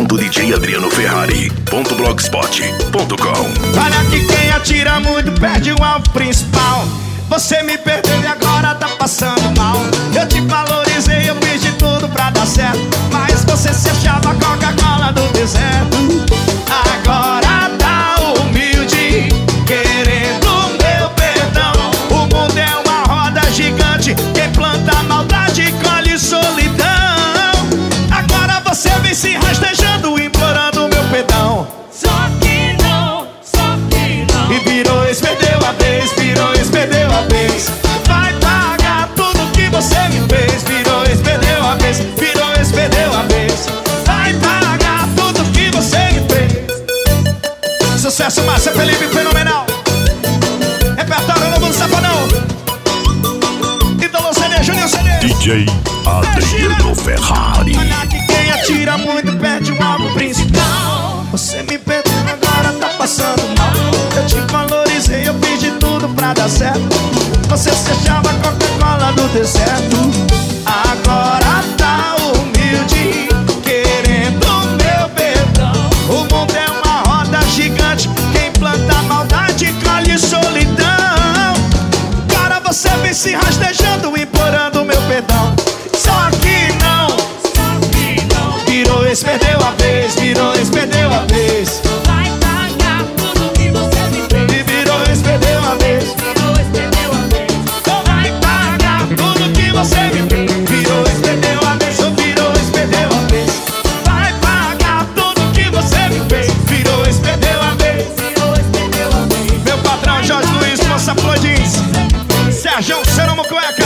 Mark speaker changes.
Speaker 1: www.djadrianoferrari.blogspot.com.
Speaker 2: Olha que quem atira muito perde o alvo principal. Você me perdeu e agora tá passando mal. Eu te valorizei, eu fiz de tudo pra dar certo, mas você se achava a Coca-Cola do deserto. Agora tá humilde, querendo meu perdão. O mundo é uma roda gigante, quem planta maldade colhe solidão. Agora você vem se rastejando, implorando meu perdão.
Speaker 3: Só que não.
Speaker 2: E virou ex, perdeu a vez, virou ex, perdeu a vez. Vai pagar tudo que você me fez. Virou ex, perdeu a vez, virou ex, perdeu a vez. Vai pagar tudo que você me fez. Sucesso, Márcia Felipe, fenomenal. Repertório novo do Safadão. Ídolo CD, Júnior CD.
Speaker 1: DJ Adriano Ferrari.
Speaker 2: Olha que quem atira muito perde o alvo principal. Você me perdeu, agora tá passando mal. Eu te valorizei, eu fiz de tudo pra dar certo. Você se achava a Coca-Cola do deserto. Agora tá humilde, querendo meu perdão. O mundo é uma roda gigante, quem planta maldade colhe solidão. Agora você vem se rastejando, implorando meu perdão. Só que não. Virou ex, perdeu a vez, virou ex, perdeu a vez.
Speaker 3: Vai pagar tudo que você me fez.
Speaker 2: E virou ex, perdeu a vez.
Speaker 3: Virou ex, perdeu a vez.
Speaker 2: Vai pagar tudo que você me fez. Virou ex, perdeu a vez, ou virou ex, perdeu a vez. Vai pagar tudo que você me fez. Virou ex, perdeu a vez.
Speaker 3: Virou ex, perdeu a vez.
Speaker 2: Meu patrão Jorge Luiz, Moça Flor jeans. Sérgio Ceromo Cueca.